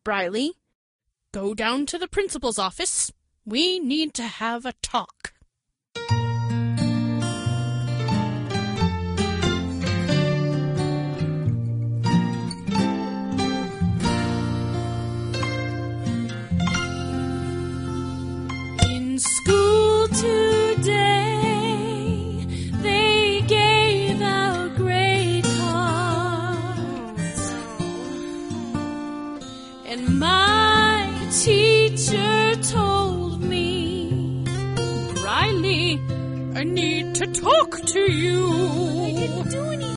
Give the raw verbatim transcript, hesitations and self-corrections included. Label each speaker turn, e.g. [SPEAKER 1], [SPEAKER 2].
[SPEAKER 1] Briley. Go down to the principal's office. We need to have a talk. In school today, they gave out grade cards, and my teacher told me, Briley, I need to talk to you.